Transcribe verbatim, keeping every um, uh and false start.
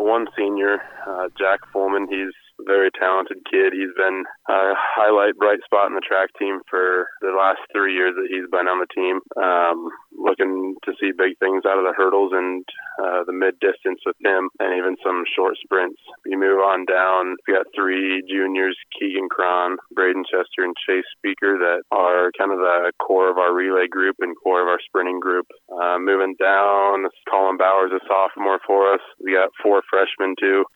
one senior, uh, Jack Fulman. He's a very talented kid. He's been a highlight bright spot in the track team for the last three years that he's been on the team. Um, looking to see big things out of the hurdles and uh, the mid-distance with him, and even some short sprints. We move on down. We got three juniors, Keegan Cron, Braden Chester, and Chase Speaker, that are kind of the core of our relay group and core of our sprinting group. Uh, moving down, Colin Bowers, a sophomore for us. We got four freshmen too.